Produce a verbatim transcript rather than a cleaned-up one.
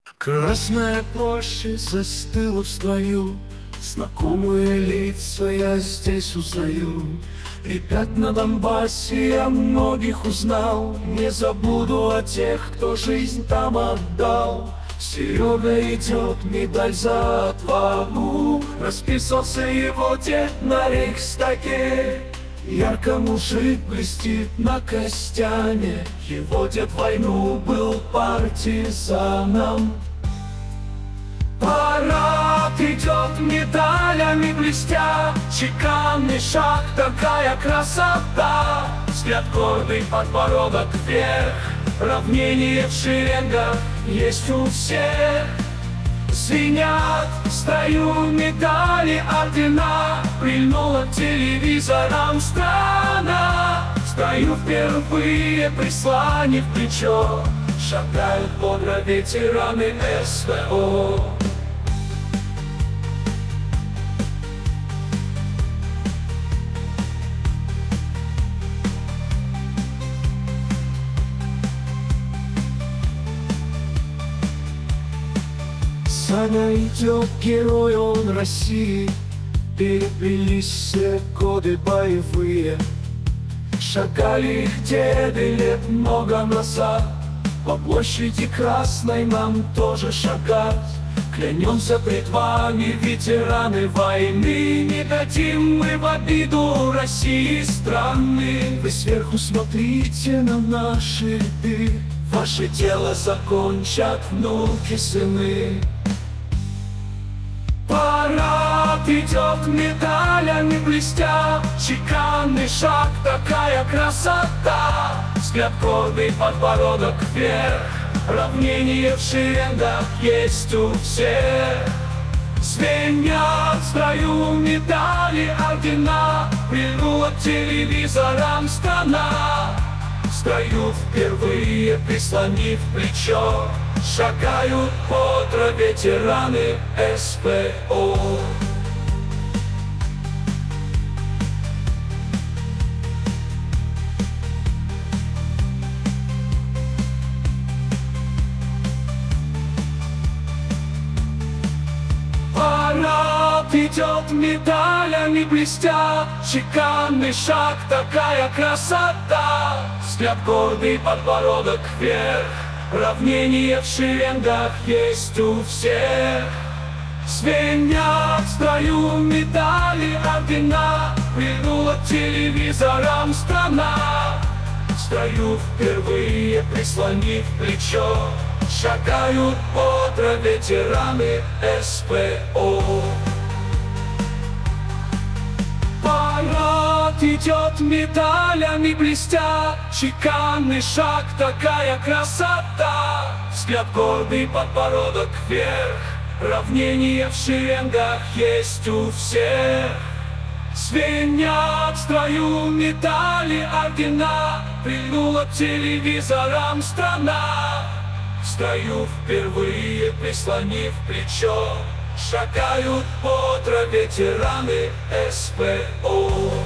Красная площадь застыла в строю, знакомые лица я здесь узнаю. Ребят на Донбассе я многих узнал, не забуду о тех, кто жизнь там отдал. Серега идет, медаль за отвагу, расписался его дед на рейхстаге. Ярко мужик блестит на костяне, его дед в войну был партизаном. Парад идет, медалями блестя, чеканный шаг, такая красота. Взгляд гордый, подбородок вверх, равнение в шеренгах есть у всех. Звенят в строю медали, ордена, прильнула к телевизорам страна. В строю впервые прислонив плечо, шагают бодро ветераны эс вэ о. Саня идет, герой он России, переплелись все годы боевые. Шагали их деды лет много назад, по площади Красной нам тоже шагать. Клянемся пред вами, ветераны войны, не дадим мы в обиду России страны. Вы сверху смотрите на наши ряды, ваше дело закончат внуки, сыны. Парад идет, медалями блестя, чеканный шаг, такая красота. Взгляд гордый, подбородок вверх, равнение в шеренгах есть у всех. Звенят в строю медали, ордена, прильнула к телевизорам страна. В строю впервые прислонив плечо, шагают бодро ветераны эс вэ о. Парад идет, медалями блестя, чеканный шаг, такая красота. Взгляд гордый, подбородок вверх, равнение в шеренгах есть у всех. Звенят в строю медали, ордена, прильнула к телевизорам страна. В строю впервые прислонив плечо, шагают бодро ветераны эс вэ о. Парад идет, медалями блестя, чеканный шаг, такая красота. Взгляд гордый, подбородок вверх, равнение в шеренгах есть у всех. Звенят в строю медали, ордена, прильнула к телевизорам страна. В строю впервые прислонив плечо, шагают бодро ветераны эс вэ о.